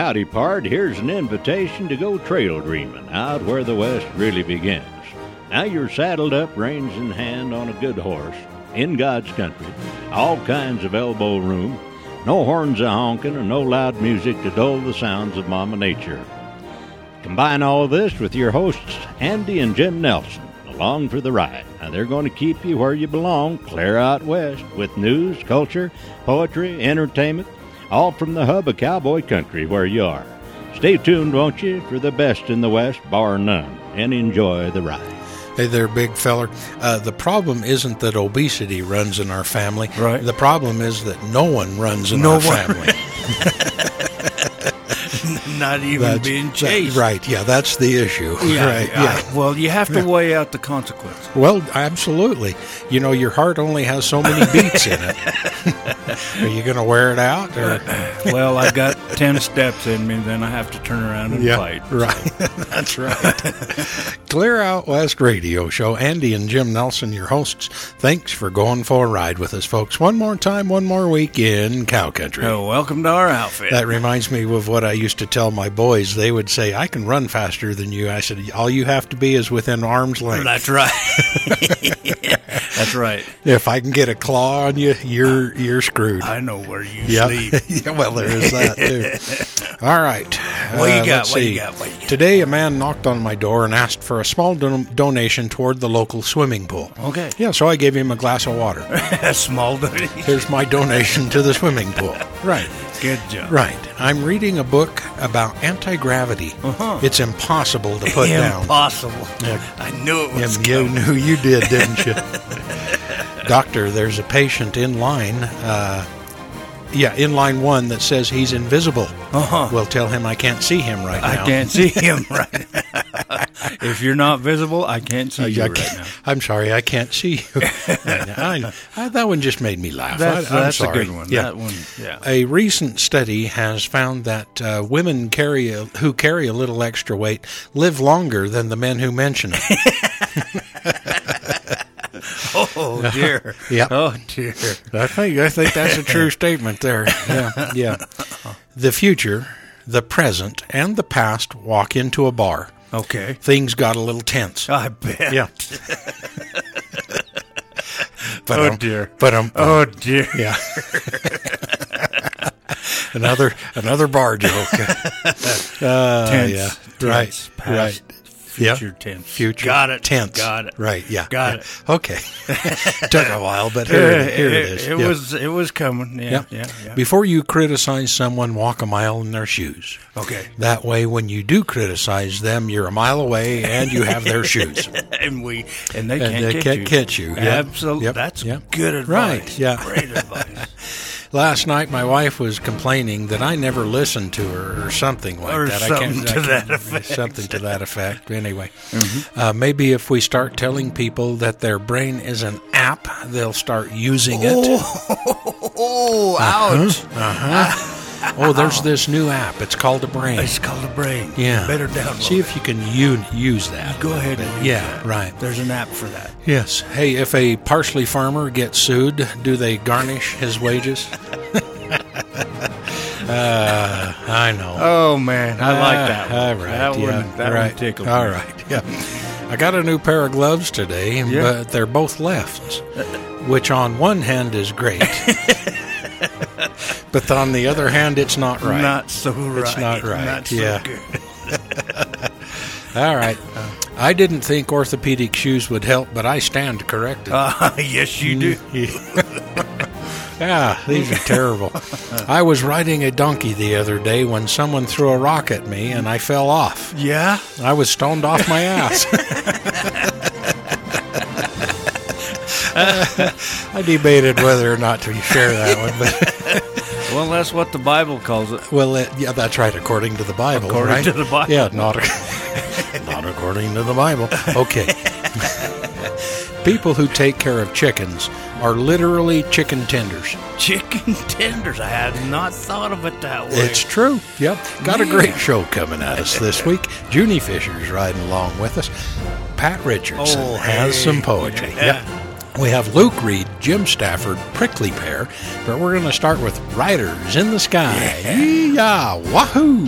howdy part, here's an invitation to go trail dreaming out where the West really begins. Now you're saddled up, reins in hand, on a good horse, in God's country, all kinds of elbow room, no horns a-honking and no loud music to dull the sounds of Mama Nature. Combine all this with your hosts, Andy and Jim Nelson, along for the ride. Now they're going to keep you where you belong, clear out west, with news, culture, poetry, entertainment, all from the hub of cowboy country where you are. Stay tuned, won't you, for the best in the West, bar none, and enjoy the ride. Hey there, big feller. The problem isn't that obesity runs in our family. Right. The problem is that no one runs in our family. Not even being chased. Right, yeah, that's the issue. Yeah, right, yeah. Well, you have to weigh out the consequences. Well, absolutely. You know, your heart only has so many beats in it. Are you going to wear it out? Or? Well, I've got 10 steps in me, then I have to turn around and fight. Right. That's right. Clear Out West Radio Show. Andy and Jim Nelson, your hosts. Thanks for going for a ride with us, folks. One more time, one more week in cow country. Oh, welcome to our outfit. That reminds me of what I used to tell my boys. They would say, I can run faster than you. I said, all you have to be is within arm's length. That's right. That's right. If I can get a claw on you, you're screwed. I know where you sleep. Yeah, well, there is that, too. All right. What you got? What you got? Today, a man knocked on my door and asked for a small donation toward the local swimming pool. Okay. Yeah, so I gave him a glass of water. A small donation. Here's my donation to the swimming pool. Right. Good job. Right. I'm reading a book about anti-gravity. It's impossible to put down. Impossible. Yeah. I knew it was You knew you did, didn't you? Doctor, there's a patient in line, in line 1 that says he's invisible. Well, tell him I can't see him right now. I can't see him right now. If you're not visible, I can't see you right now. I'm sorry, I can't see you. That one just made me laugh. I'm That's sorry. a good one. Yeah. That one, yeah. A recent study has found that women who carry a little extra weight live longer than the men who mention it. Oh, dear. Yep. Oh, dear. I think that's a true statement there. Yeah. The future, the present, and the past walk into a bar. Okay. Things got a little tense. I bet. Yeah. Oh, dear. Oh, dear. Yeah. Another bar joke. Tense. Yeah. Right. Past, right. Future tense. Future. Got it. Tense. Got it. Right. Yeah. Got it. Okay. Took a while, but here it is. It was coming. Yeah. Before you criticize someone, walk a mile in their shoes. Okay. That way, when you do criticize them, you're a mile away and you have their shoes. and they can't catch you. Yep. Absolutely. Yep. That's Yep. good advice. Right. Yeah. Great advice. Last night, my wife was complaining that I never listened to her or something like Or that. something to that effect. Something to that effect. Anyway, maybe if we start telling people that their brain is an app, they'll start using it. Oh, ouch. Oh, there's this new app. It's called a Brain. It's called a Brain. Yeah. Better download. See if you can use that. Go ahead and use that. Right. There's an app for that. Yes. Hey, if a parsley farmer gets sued, do they garnish his wages? I know. Oh, man. I like that one. All right. That one tickled me. All right. Yeah. I got a new pair of gloves today, but they're both lefts, which on one hand is great. But on the other hand, it's not right. Not so right. It's not right. Not so good. All right. I didn't think orthopedic shoes would help, but I stand corrected. Yes, you do. Yeah, these are terrible. I was riding a donkey the other day when someone threw a rock at me, and I fell off. Yeah? I was stoned off my ass. I debated whether or not to share that one, but well, that's what the Bible calls it. Well, yeah, that's right, according to the Bible, according right? to the Bible. Yeah, not according to the Bible. Okay. People who take care of chickens are literally chicken tenders. Chicken tenders. I had not thought of it that way. It's true. Yep. Got a great show coming at us this week. Junie Fisher's riding along with us. Pat Richardson has some poetry. Yeah. We have Luke Reed, Jim Stafford, Prickly Pear, but we're going to start with Riders in the Sky. Yeah, wahoo!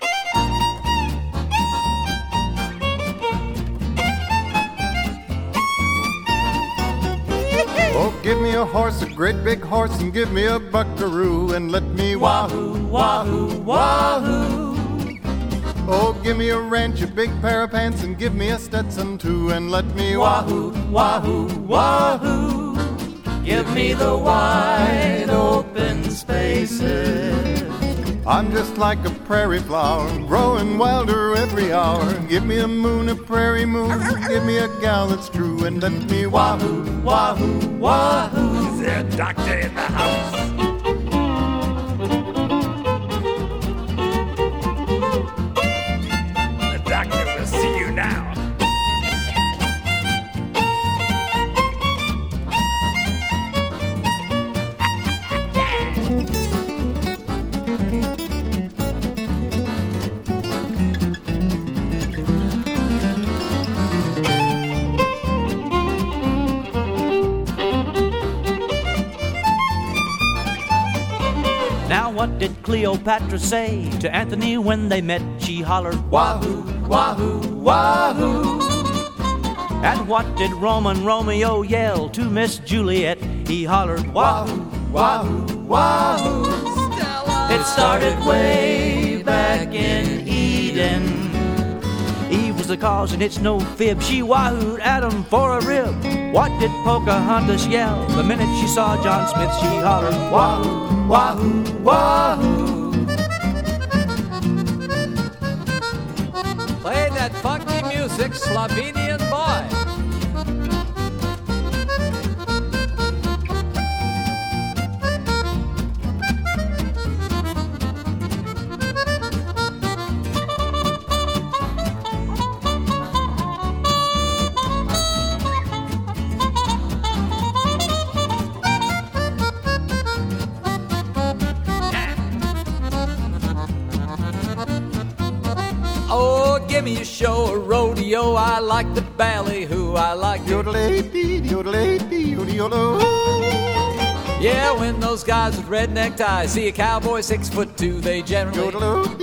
Oh, give me a horse, a great big horse, and give me a buckaroo, and let me wahoo, wahoo, wahoo. Oh, give me a ranch, a big pair of pants, and give me a Stetson too, and let me wahoo, wahoo, wahoo. Give me the wide open spaces. I'm just like a prairie flower, growing wilder every hour. Give me a moon, a prairie moon, give me a gal that's true, and let me wahoo, wahoo, wahoo. Is there a doctor in the house? The doctor will see you now. What did Cleopatra say to Anthony when they met? She hollered, wahoo, wahoo, wahoo. And what did Roman Romeo yell to Miss Juliet? He hollered, wahoo, wahoo, wahoo. It started way back in Eden. Eve was the cause and it's no fib. She wahooed Adam for a rib. What did Pocahontas yell the minute she saw John Smith? She hollered, wahoo, wahoo, wahoo. Play that funky music, Slovenian boy. Give me a show, a rodeo. I like the ballyhoo. I like yeah, when those guys with red neckties see a cowboy 6'2", they generally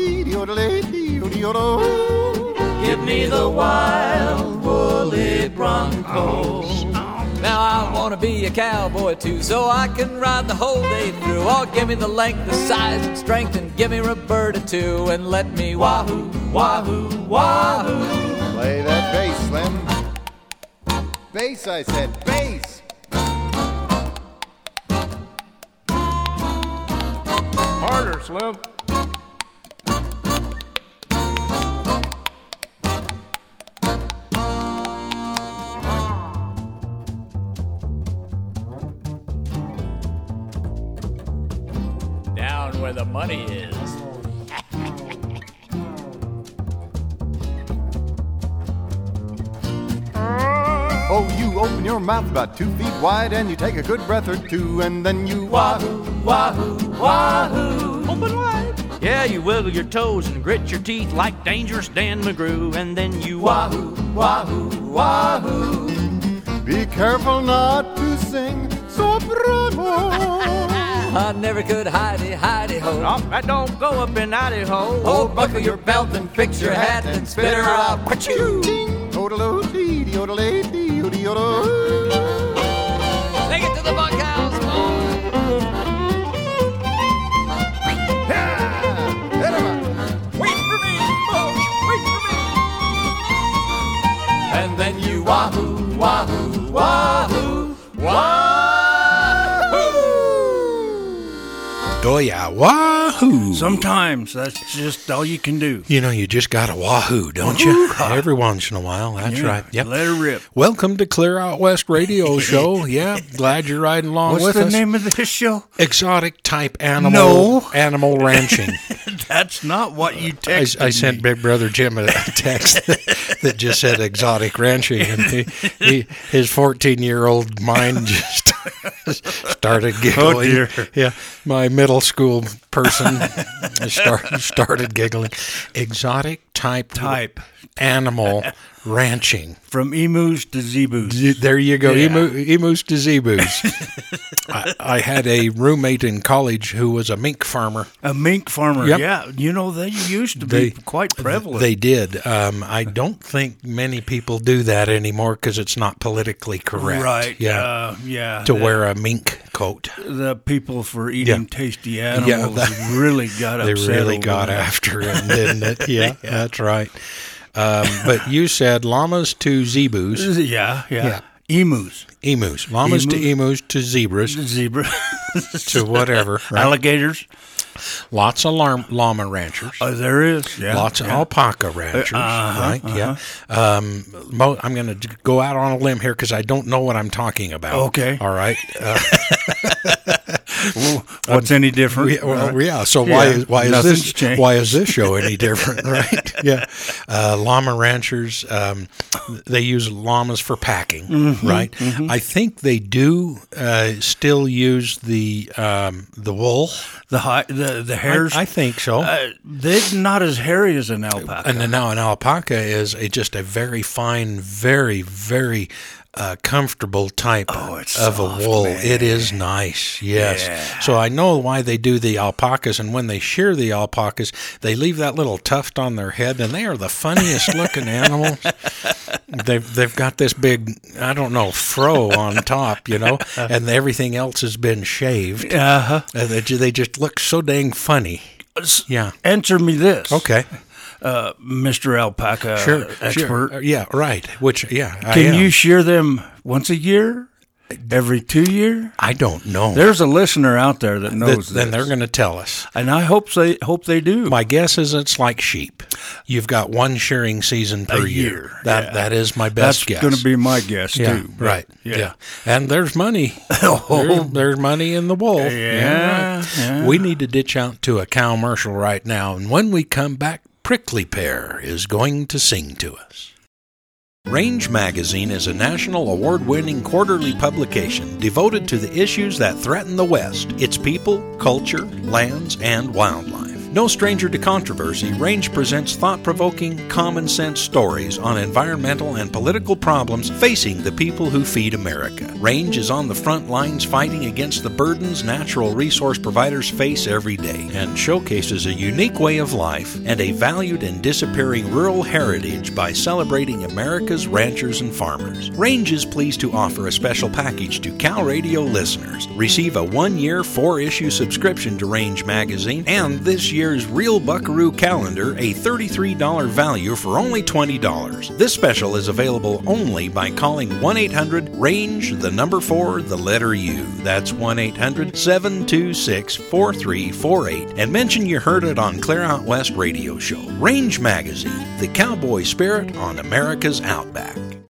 give me the wild woolly bronco. Now I want to be a cowboy too, so I can ride the whole day through. Oh, give me the length, the size, and strength, and give me Roberta too, and let me wahoo, wahoo, wahoo. Play that bass, Slim. Bass, I said, bass. Harder, Slim. Down where the money is. Oh, you open your mouth about 2 feet wide and you take a good breath or two and then you wahoo, wahoo, wahoo. Open wide. Yeah, you wiggle your toes and grit your teeth like Dangerous Dan McGrew, and then you wahoo, wahoo, wahoo. Be careful not to sing soprano. I never could hidey, hidey ho. Oh, that don't go up in Idaho. Oh, buckle your belt and fix your hat and spit her out. Ka-choo! Take it to the bunkhouse, boy. Wait for me, folks. Wait for me. And then you wahoo, wahoo, wahoo, wahoo. Oh, yeah, wahoo. Sometimes that's just all you can do. You know, you just got to wahoo, don't you? Every once in a while, that's right. Yep. Let her rip. Welcome to Clear Out West Radio Show. Yeah, glad you're riding along with us. What's the name of this show? Exotic Type Animal Ranching. That's not what you texted I sent Big Brother Jim a text that just said exotic ranching, and his 14-year-old mind just started giggling. Oh, dear. Yeah, my middle school person started giggling. Exotic type animal ranching. From emus to zebus. There you go, Yeah. emus to zebus. I had a roommate in college who was a mink farmer. A mink farmer. Yep. Yeah, they used to be quite prevalent. They did. I don't think many people do that anymore because it's not politically correct. Right. Yeah. To wear a mink coat. The people for eating tasty animals Yeah, really got They upset. really over got that. after him, didn't it? Yeah, that's right. But you said llamas to zebus. Yeah. Emus. Llamas to emus to zebras Zebra. to whatever. Right? Alligators. Lots of llama ranchers. There is. Yeah. Lots of alpaca ranchers, right? Yeah. I'm going to go out on a limb here because I don't know what I'm talking about. Okay. All right. What's any different? So why Nothing's is this show any different, right? Yeah. Llama ranchers, they use llamas for packing, right? Mm-hmm. I think they do still use the wool. The hairs. I think so. They're not as hairy as an alpaca. And now an alpaca is just a very fine, very, very comfortable type of soft, a wool. man. It is nice, yes. Yeah. So I know why they do the alpacas, and when they shear the alpacas, they leave that little tuft on their head, and they are the funniest looking animals. They've got this big, I don't know, fro on top, and everything else has been shaved. They just look so dang funny. Yeah. Answer me this. Okay. Mr. Alpaca expert. Sure. Yeah, right. Can you shear them once a year? Every 2 years? I don't know. There's a listener out there that knows Then this. they're going to tell us. And I hope they do. My guess is it's like sheep. You've got one shearing season per year. That is my best guess. That's going to be my guess, too. Right. Yeah. And there's money. There's money in the wool. Yeah. Right. We need to ditch out to a commercial right now. And when we come back, Prickly Pear is going to sing to us. Range Magazine is a national award-winning quarterly publication devoted to the issues that threaten the West, its people, culture, lands, and wildlife. No stranger to controversy, Range presents thought-provoking, common-sense stories on environmental and political problems facing the people who feed America. Range is on the front lines fighting against the burdens natural resource providers face every day and showcases a unique way of life and a valued and disappearing rural heritage by celebrating America's ranchers and farmers. Range is pleased to offer a special package to Cal Radio listeners. Receive a 1-year, 4-issue subscription to Range Magazine and this year's Real Buckaroo calendar, a $33 value for only $20. This special is available only by calling 1-800-RANGE, the number 4, the letter U. That's 1-800-726-4348 and mention you heard it on Clear Out West Radio Show. Range Magazine, the cowboy spirit on America's Outback.